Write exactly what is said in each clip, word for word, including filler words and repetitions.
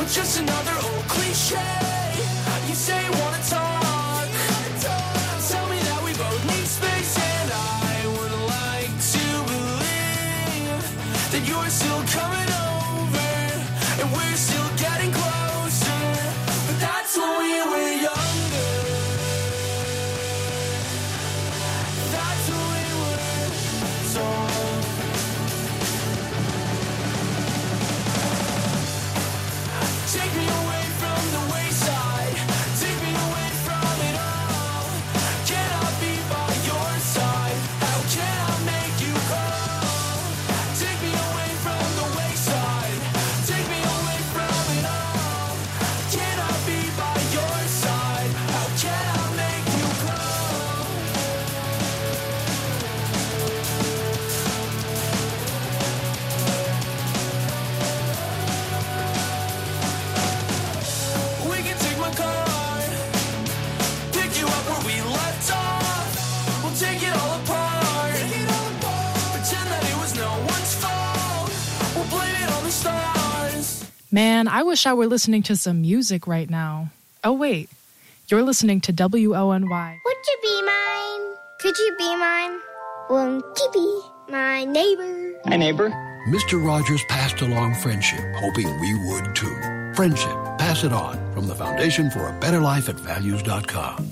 just another old cliche. You say you wanna talk, tell me that we both need space, and I would like to believe that you're still coming over, and we're still getting closer, but that's when we were younger. That's when we were told. Take me away from the wayside, take me away from it all. Can I be by your side? How can I make you call? Take me away from the wayside, take me away from it all. Can I be by your side? How can I make you call? We can take my car, pick you up where we left off. We'll take it all apart, pretend that it was no one's fault. We'll blame it on the stars. Man, I wish I were listening to some music right now. Oh, wait. You're listening to W O N Y. Would you be mine? Could you be mine? Won't you be my neighbor? Hi, neighbor. Mister Rogers passed along friendship, hoping we would too. Friendship, pass it on, from the Foundation for a Better Life at values dot com.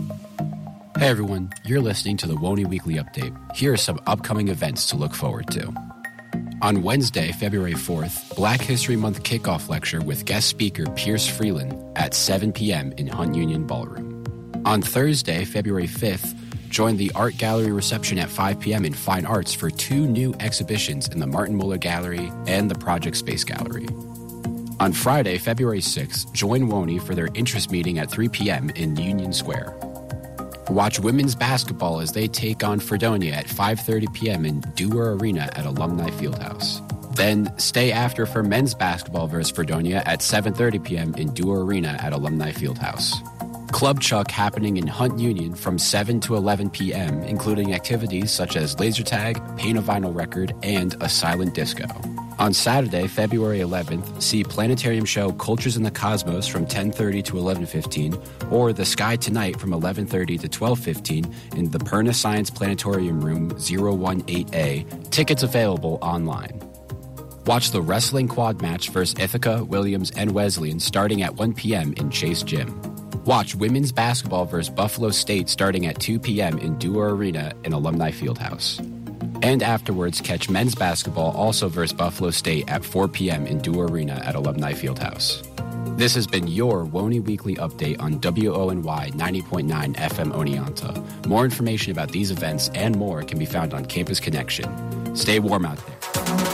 Hey everyone, you're listening to the W O N Y Weekly Update. Here are some upcoming events to look forward to. On Wednesday, February fourth, Black History Month kickoff lecture with guest speaker Pierce Freeland at seven p.m. in Hunt Union Ballroom. On Thursday, February fifth, join the Art Gallery reception at five p.m. in Fine Arts for two new exhibitions in the Martin Muller Gallery and the Project Space Gallery. On Friday, February sixth, join W O N Y for their interest meeting at three p.m. in Union Square. Watch women's basketball as they take on Fredonia at five thirty p.m. in Dewar Arena at Alumni Fieldhouse. Then stay after for men's basketball versus Fredonia at seven thirty p.m. in Dewar Arena at Alumni Fieldhouse. Club Chuck happening in Hunt Union from seven to eleven p.m., including activities such as laser tag, paint a vinyl record, and a silent disco. On Saturday, February eleventh, see Planetarium show Cultures in the Cosmos from ten thirty to eleven fifteen, or The Sky Tonight from eleven thirty to twelve fifteen in the Perna Science Planetarium Room zero one eight A. Tickets available online. Watch the wrestling quad match versus Ithaca, Williams, and Wesleyan starting at one p.m. in Chase Gym. Watch women's basketball versus Buffalo State starting at two p.m. in Dewar Arena in Alumni Fieldhouse. And afterwards, catch men's basketball also versus Buffalo State at four p.m. in Dewar Arena at Alumni Fieldhouse. This has been your W O N Y Weekly Update on W O N Y ninety point nine F M Oneonta. More information about these events and more can be found on Campus Connection. Stay warm out there.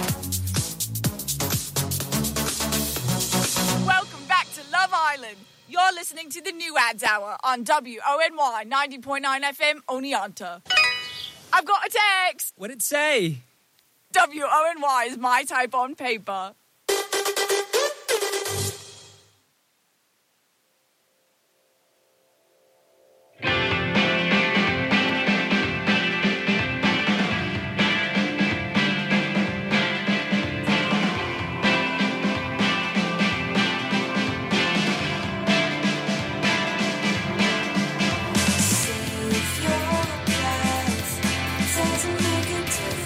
Welcome back to Love Island. You're listening to the New Ads Hour on W O N Y ninety point nine F M Oneonta. I've got a text. What'd it say? W O N Y is my type on paper.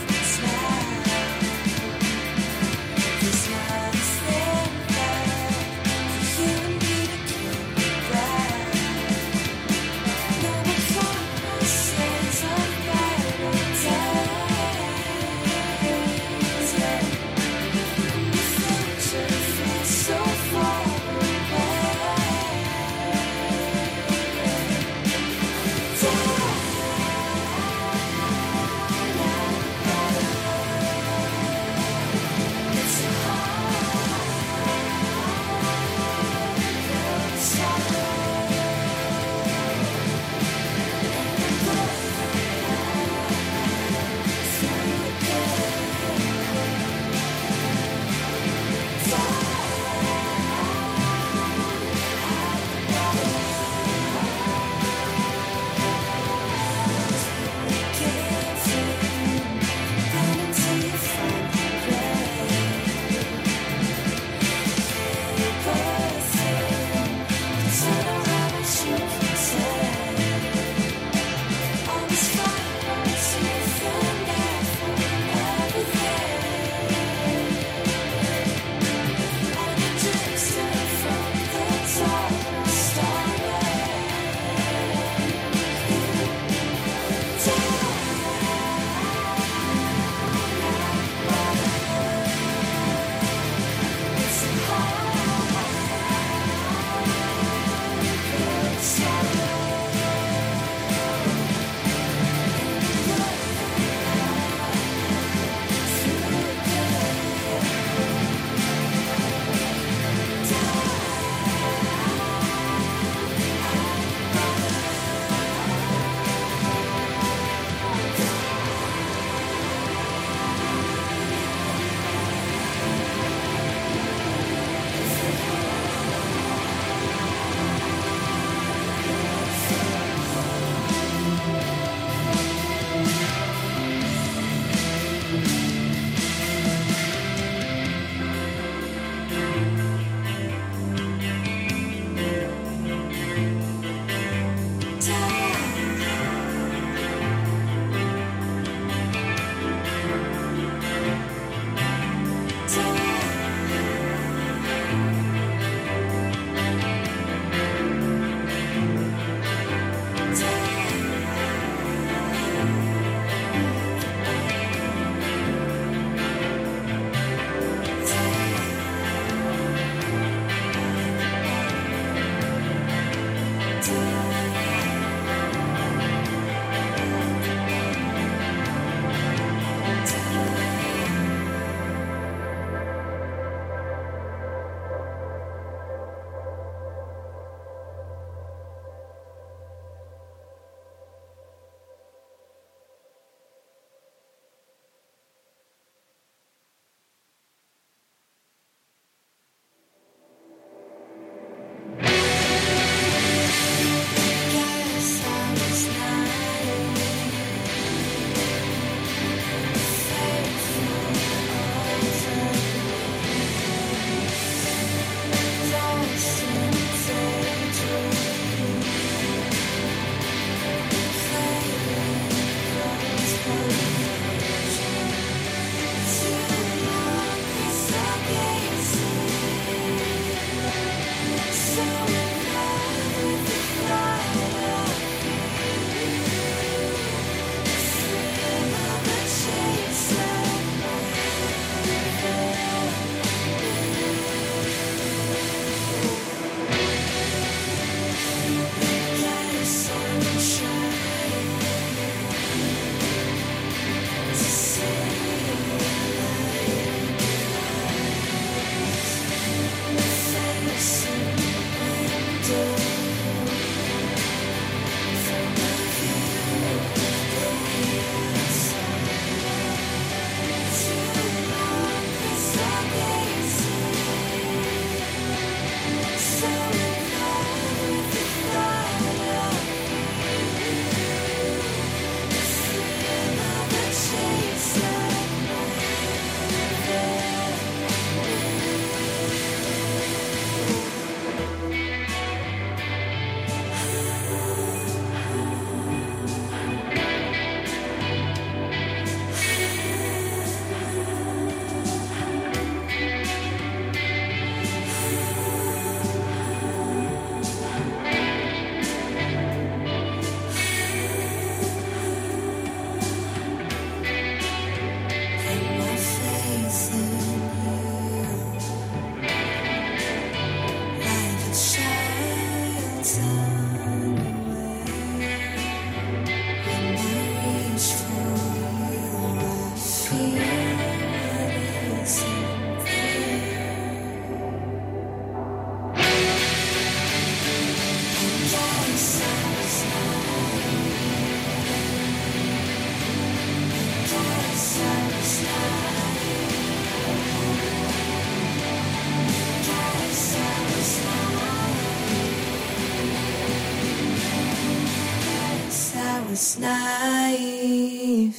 This this naive.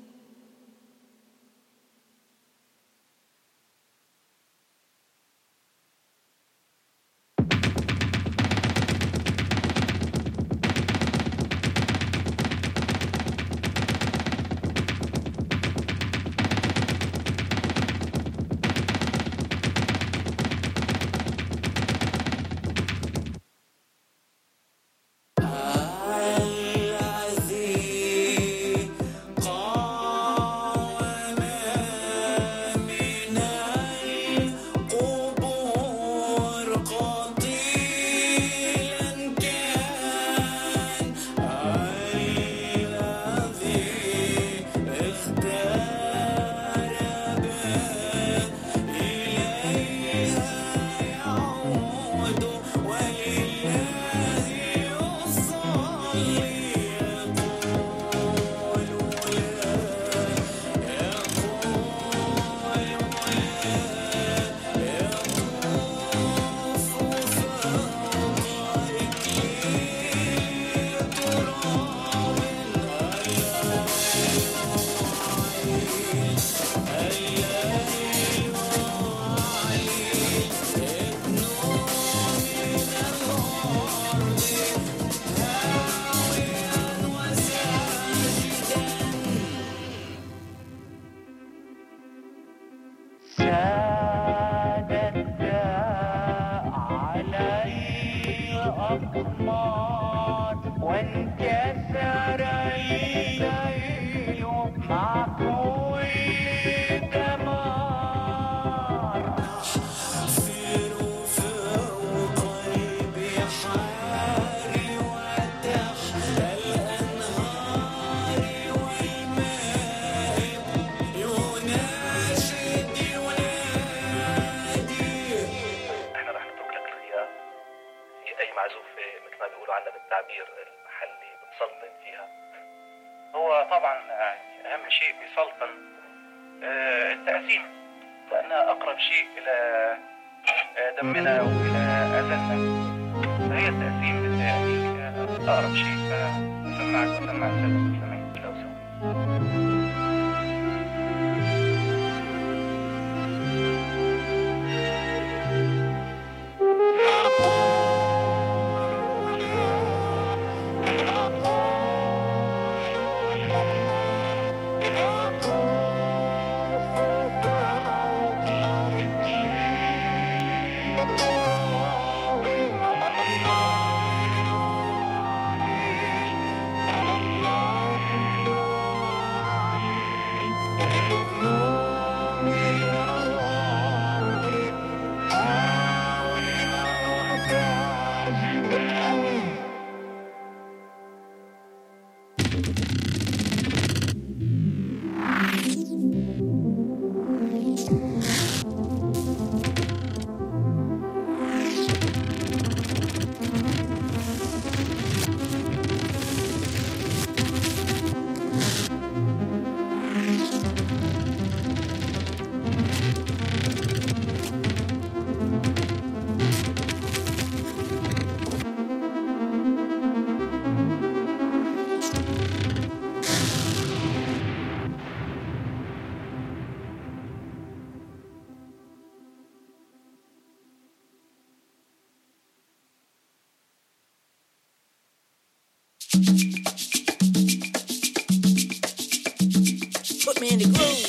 Put me in the groove.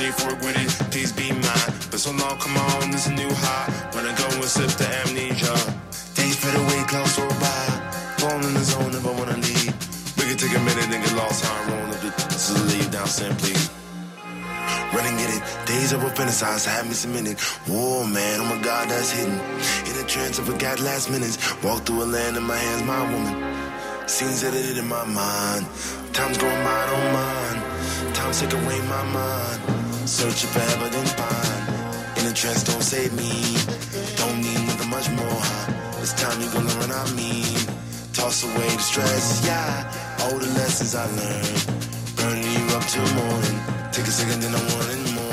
safe work with it, please be mine. But so long, come on, this a new high. Wanna go and sip the amnesia. Days fade away, clouds roll by. Falling in the zone if I wanna leave. We can take a minute and get lost how I'm rolling up the this is a lay down simply. Run and get it. Days of fantasize had me cemented. Whoa, man, oh my God, that's hidden. In a trance, I forgot last minutes. Walk through a land in my hands, my woman. Scenes edited in my mind. Time's going by, don't mind. Time take away my mind. Searching for forever, then find. In a trance, don't save me. Don't need nothing much more, huh? It's time you're gonna run out me. Toss away the stress, yeah. All the lessons I learned. Burning you up till morning. Take a second, then I want it more.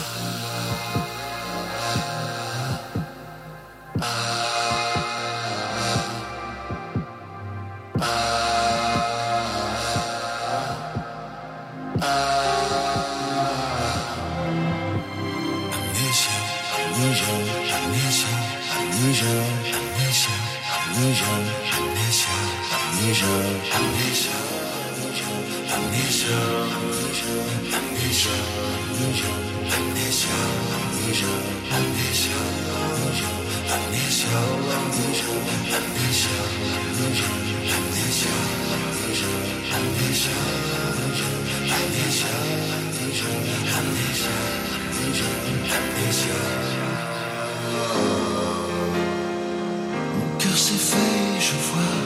Mon cœur s'éveille, je vois.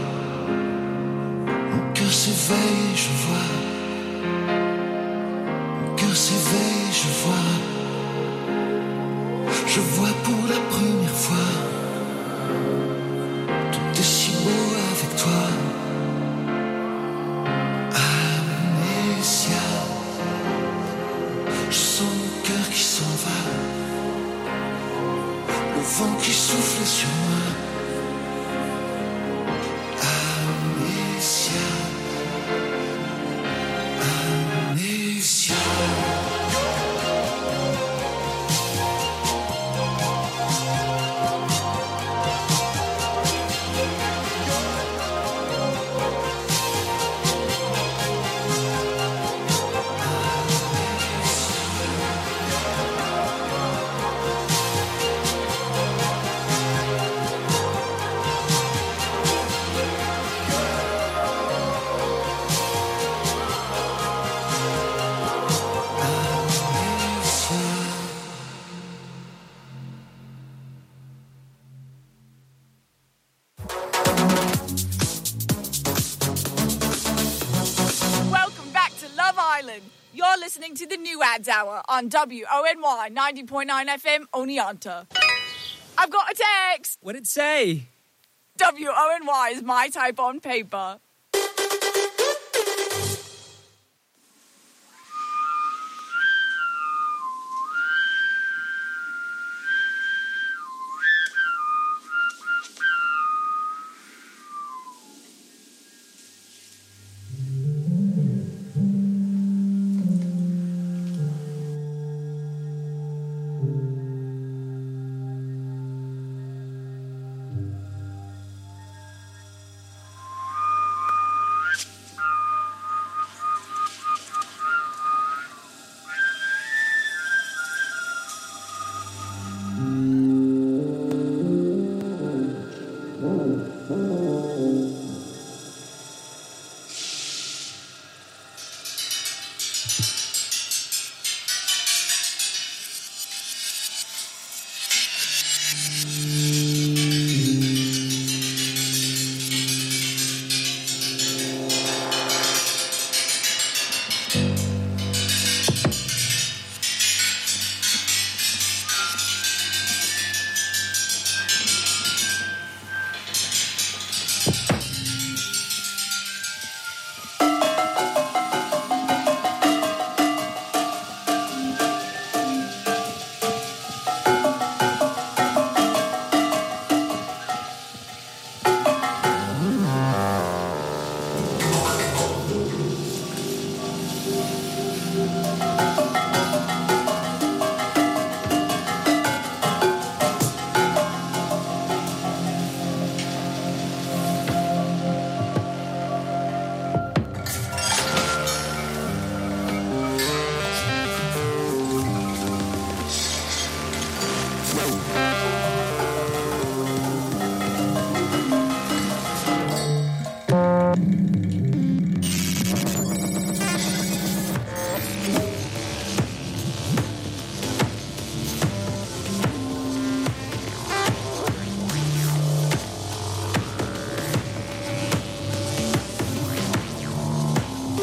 Mon cœur s'éveille, je vois. Mon cœur s'éveille, je vois. Je vois pour la première fois. Tout est si beau avec toi. Amnésia. Je sens mon cœur qui s'en va. Le vent qui souffle sur moi. Amnésia. Amnésia. You're listening to the New Ads Hour on W O N Y ninety point nine F M Oneonta. I've got a text. What'd it say? W O N Y is my type on paper.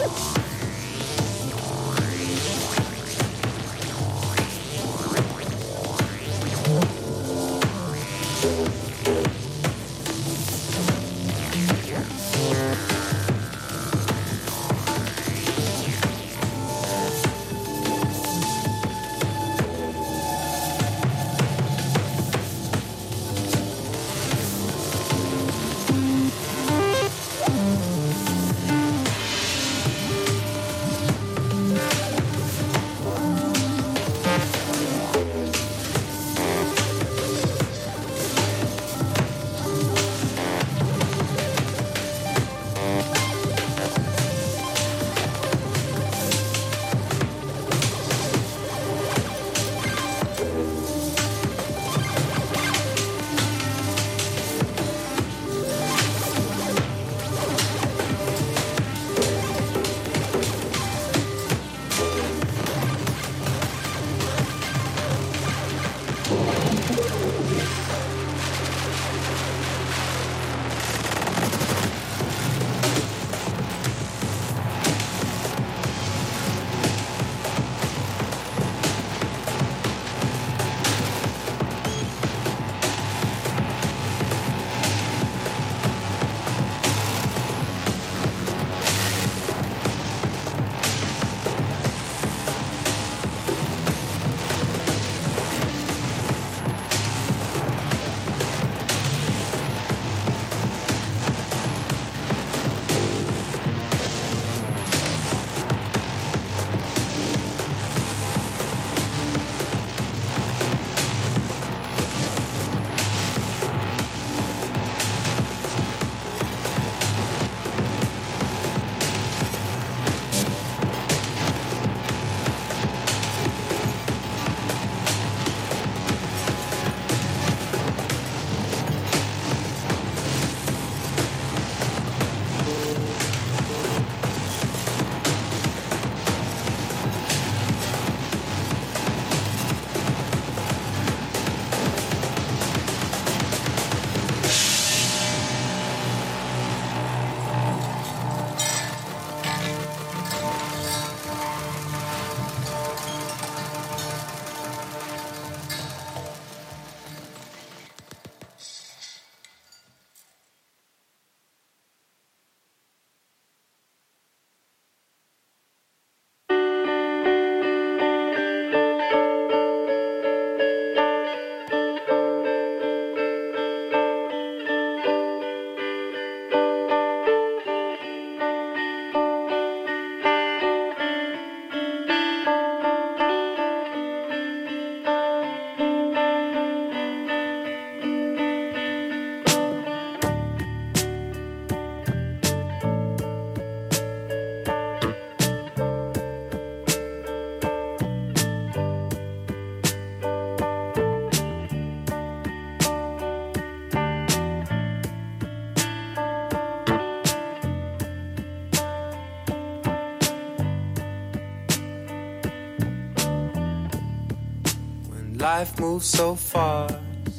Life moves so fast,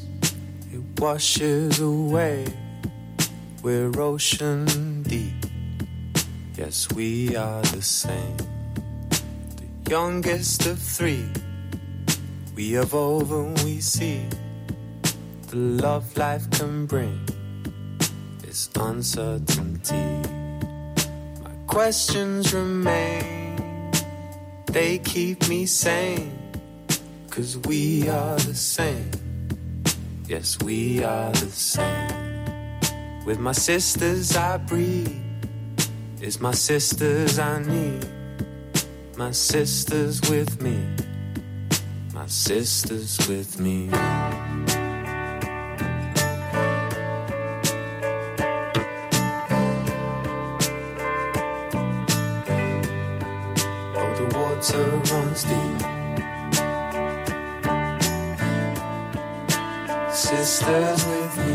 it washes away. We're ocean deep, yes, we are the same. The youngest of three, we evolve and we see the love life can bring is uncertainty. My questions remain, they keep me sane. 'Cause we are the same, yes, we are the same. With my sisters I breathe, it's my sisters I need. My sisters with me, my sisters with me. Oh, the water runs deep. Sisters with me.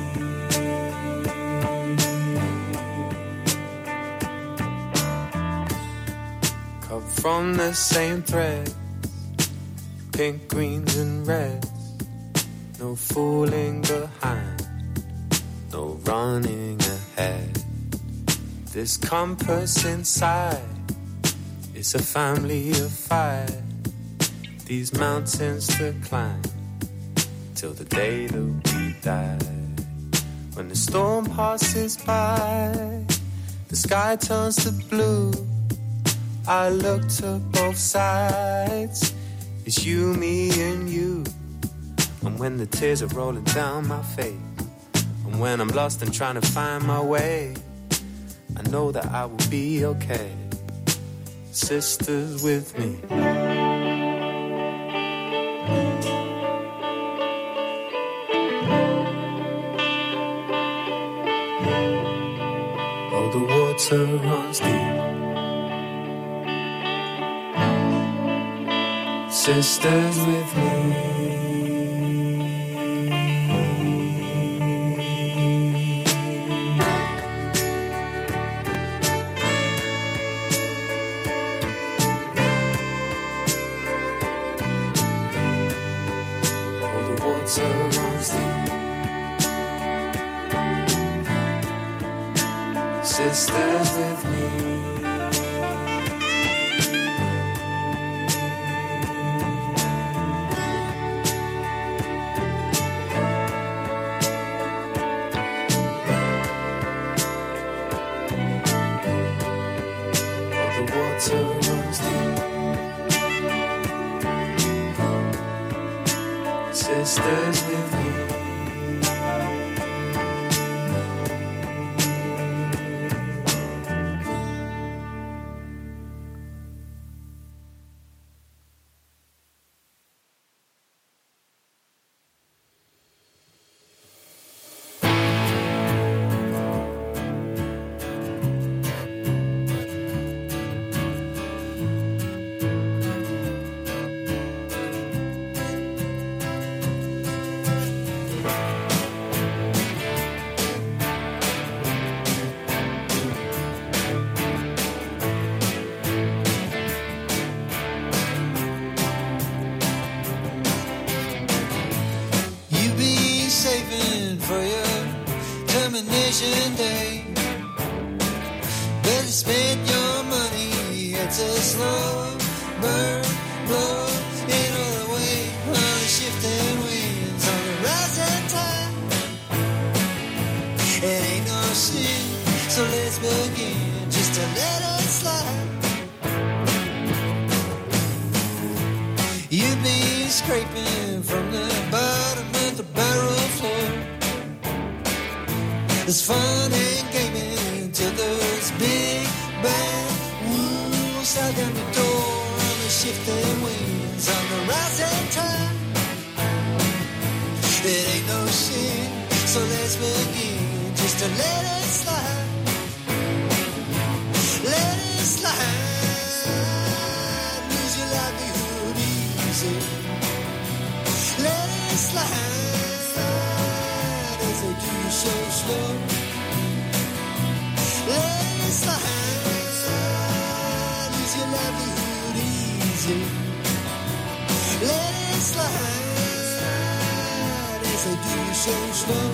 Cut from the same thread, pink, greens and reds. No fooling behind, no running ahead. This compass inside is a family of five. These mountains to climb till the day that we die. When the storm passes by, the sky turns to blue. I look to both sides. It's you, me, and you. And when the tears are rolling down my face, and when I'm lost and trying to find my way, I know that I will be okay. Sisters with me. Oh, the water runs deep. Sisters with me. Sisters with me. Oh, the water runs deep. Sisters with me. Day. Better spend your money. It's a slow burn, blow in all the way on the shifting winds on the rising tide. It ain't no sin, so let's begin just to let it slide. You've been scraping from the bottom of the barrel floor. There's fun and gaming till those big bad wolves out down the door on the shifting winds on the rising tide. It ain't no sin, so let's begin just to let it slide. Let it slide. Lose your livelihood easy. Let it slide. As they do you so slow. Let it slide. Lose your livelihood easy. Let it slide. As they do you so slow.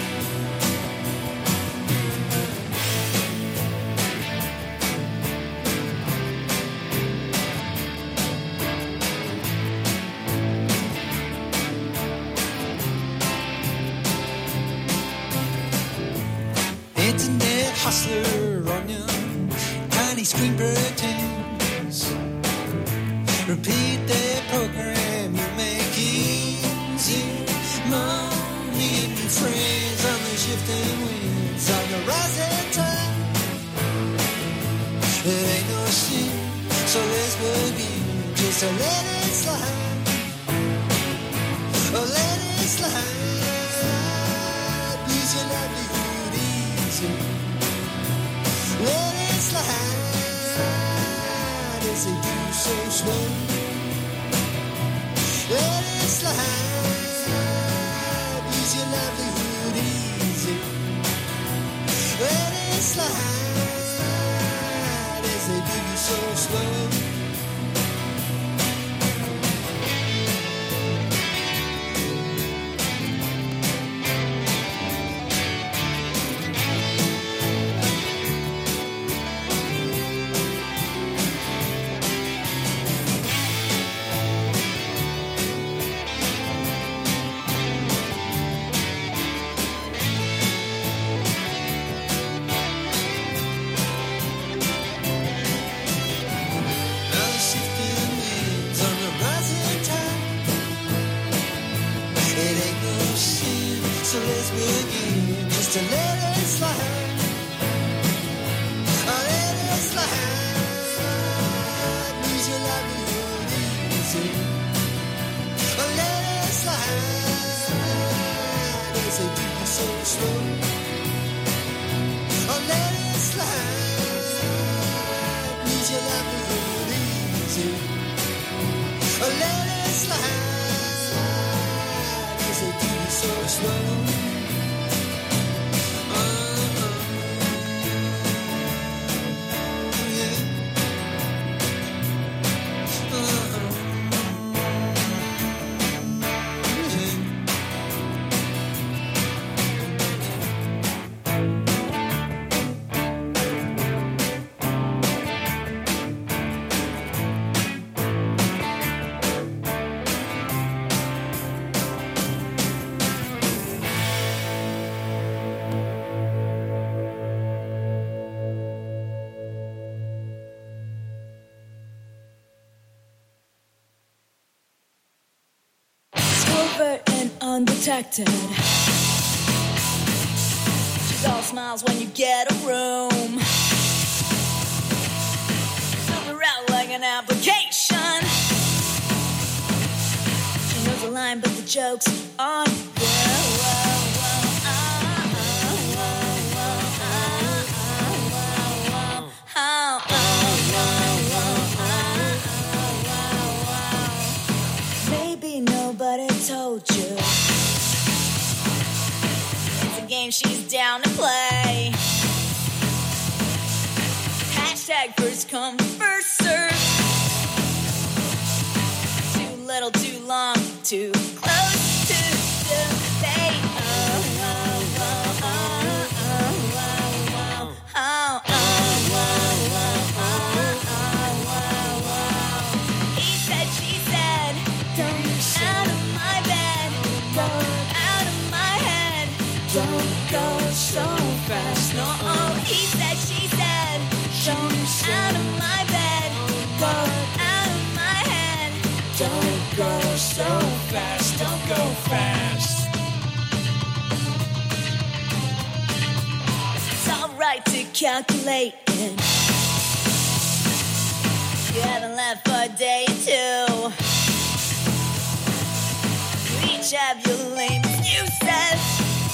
Internet hustler on your tiny screen pretends. Repeat their program, you make easy money and new friends on the shifting winds on the rising tide. It ain't no sin, so let's begin just to let it slide. Oh, let it slide. Lose your livelihood easy. Let it slide as they do so slow. Let it slide. Lose your livelihood easy. Let it slide as they do you so slow. slide, 'cause they do it so slow. Undetected. She's all smiles when you get a room. Fill her out like an application. She knows the line, but the joke's on you. Maybe nobody told you. Game she's down to play. Hashtag first come, first serve. Too little, too long, too close to the fate. Oh, oh, oh, oh, oh, oh, oh, oh, oh, oh, oh. He said, she said, don't out of my bed, go out of my head. Don't go so fast, no. He said, she said, don't out of my bed, go out of my head. Don't go so fast, don't go fast. It's alright to calculate it. You haven't left for a day or two. You each have your lame excuses.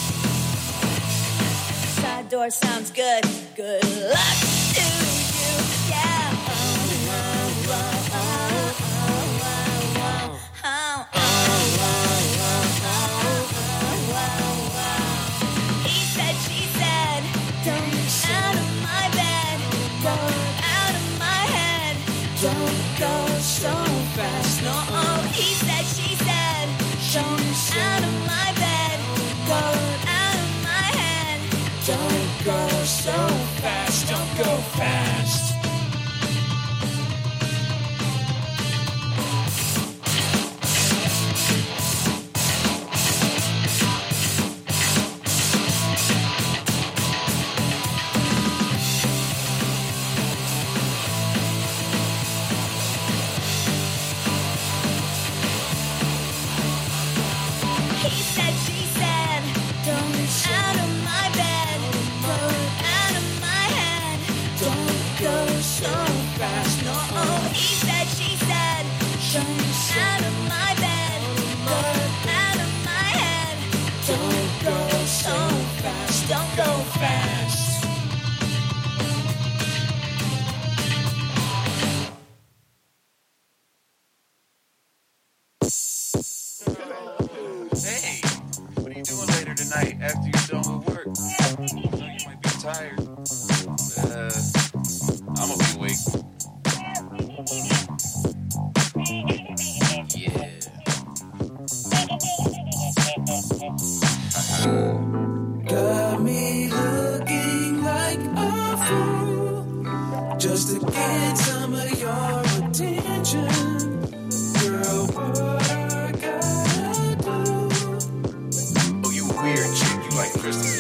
Side door sounds good. Good luck to you. Yeah. Oh, oh, oh, oh, oh, oh, oh, oh, oh. He said, she said, don't out of my bed, go out of my head. Don't go so fast, no. He said, she said, don't out of my bed, go out of my head. Don't go so fast, don't go fast. He said, she said, don't out of my bed, go out of my head. Don't go so fast, no. He said, she said, don't out of my bed, go out of my head. Don't go so fast, don't go fast. Hey, what are you doing later tonight after you're done with work? I know you might be tired. Uh, I'm gonna be awake. Yeah. Got me looking like a fool just to get some of your attention. Girl, what I gotta do? Oh, you a weird chick. You like Christmas.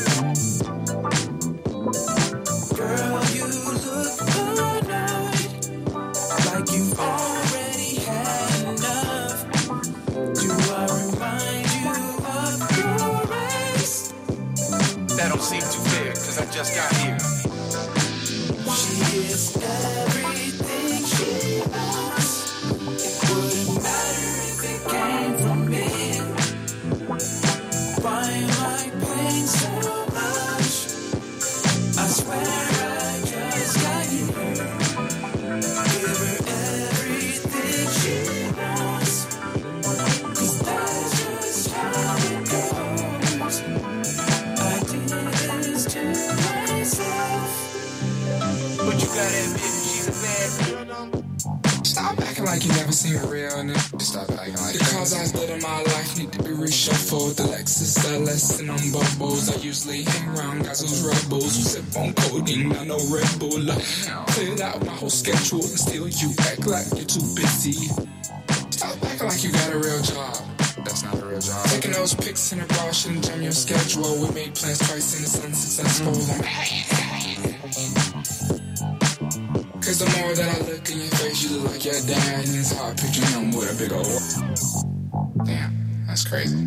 Girl, you look annoyed, like you've already had enough. Do I remind you of your ex? That don't seem too fair, cause I just got here. She is everything she wants. It wouldn't matter if it came from me. Why am I paying so much? I swear I just got here. Give her everything she wants. got that bitch, she's a bad bitch. Stop acting like you never seen a real nigga. Stop acting like the cars I did in my life need to be reshuffled. The Lexus L S and on bubbles. I usually hang around guys who's rebels who sip on codeine, not no Red Bull. Like, cleared out my whole schedule and still you act like you're too busy. Stop acting like you got a real job. That's not a real job. Taking those pics in a bar shouldn't jam your schedule. We made plans twice and it's unsuccessful. Cause the more that I look in your face, you look like your dad, and it's hard picturing him with a big old. Damn, that's crazy.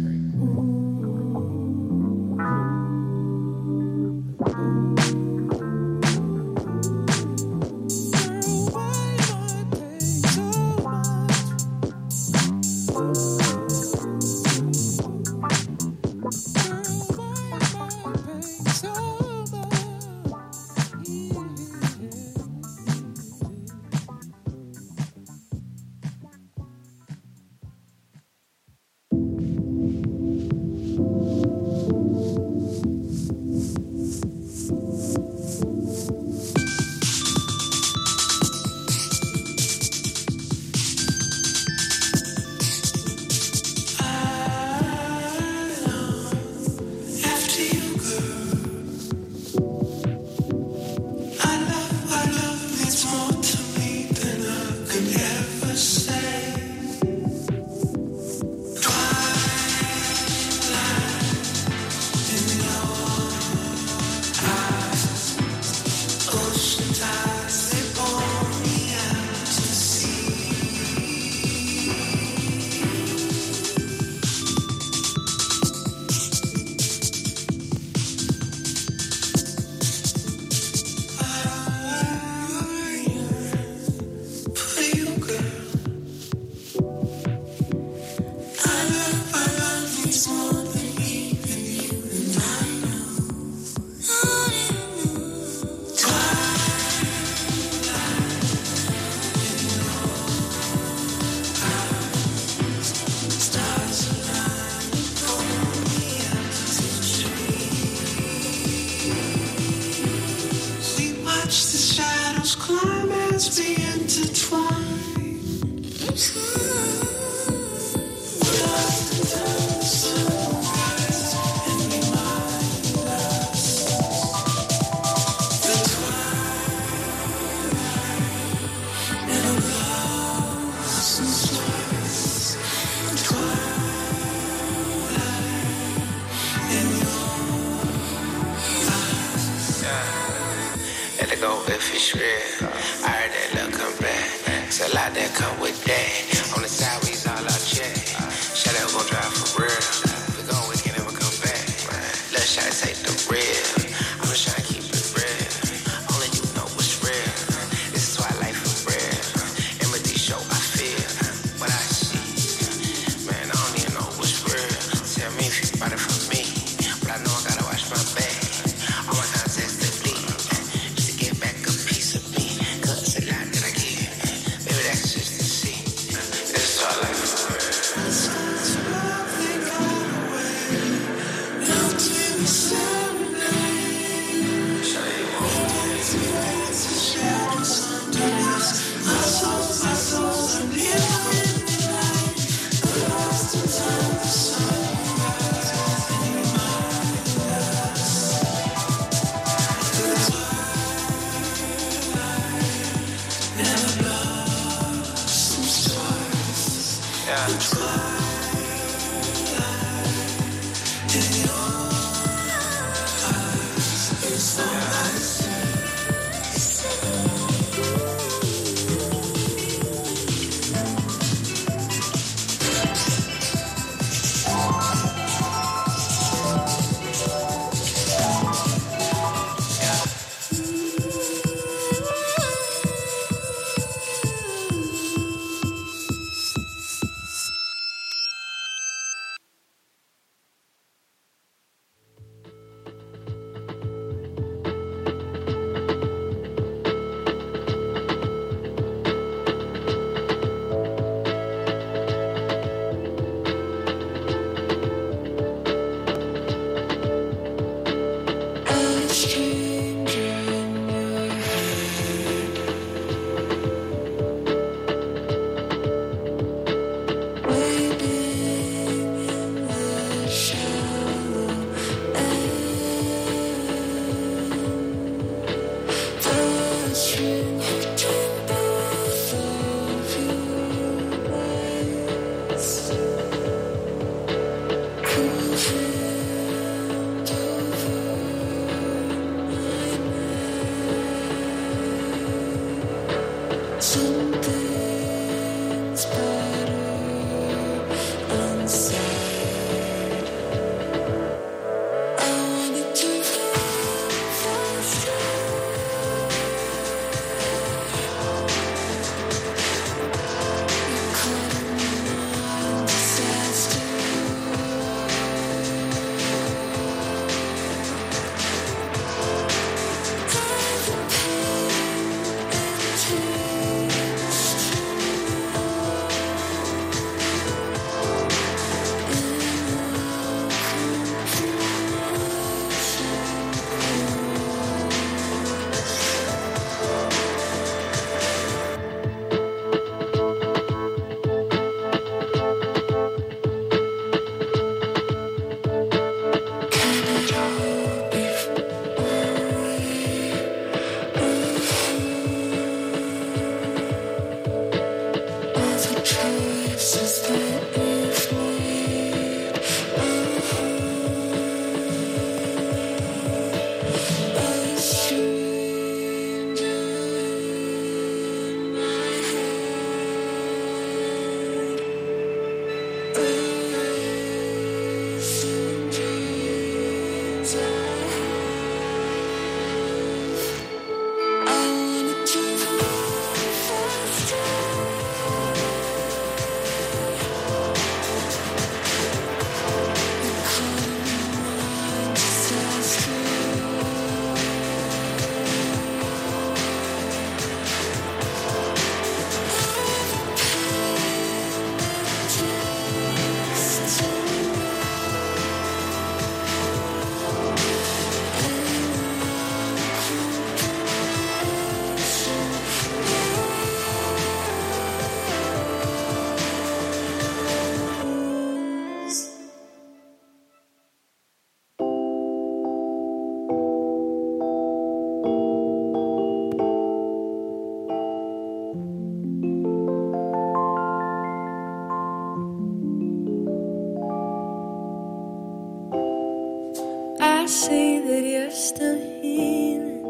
see that you're still healing,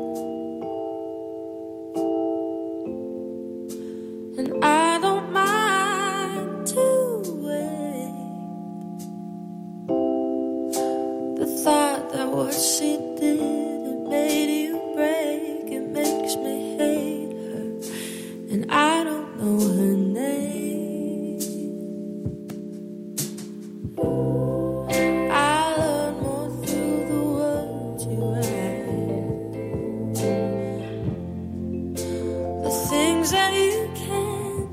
and I don't mind to wait. The thought that what she did, it made you break, it makes me hate her, and I don't know her name. That you can't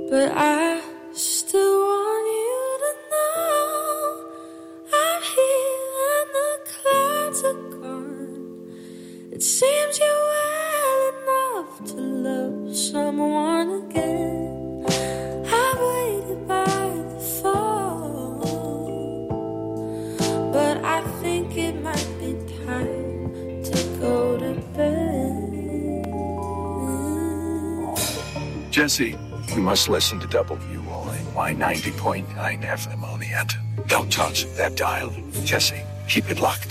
But I still want you to know I'm here and the clouds are gone. It seems you're well enough to love someone again. I've waited by the phone, but I think it might be time to go to bed. Jesse, you must listen to W O N Y ninety point nine F M on the end. Don't touch that dial. Jesse, keep it locked.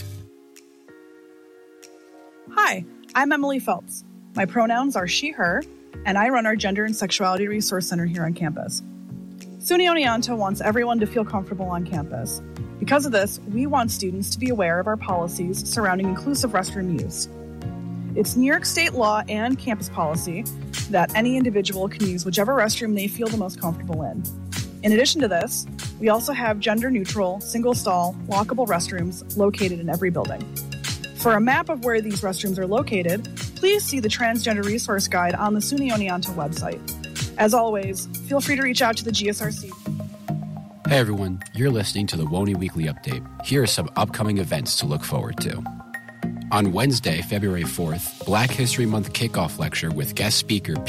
Hi, I'm Emily Phelps. My pronouns are she, her, and I run our Gender and Sexuality Resource Center here on campus. SUNY Oneonta wants everyone to feel comfortable on campus. Because of this, we want students to be aware of our policies surrounding inclusive restroom use. It's New York State law and campus policy that any individual can use whichever restroom they feel the most comfortable in. In addition to this, we also have gender-neutral, single-stall, lockable restrooms located in every building. For a map of where these restrooms are located, please see the Transgender Resource Guide on the SUNY Oneonta website. As always, feel free to reach out to the G S R C. Hey everyone, you're listening to the W O N Y Weekly Update. Here are some upcoming events to look forward to. On Wednesday, February fourth, Black History Month kickoff lecture with guest speaker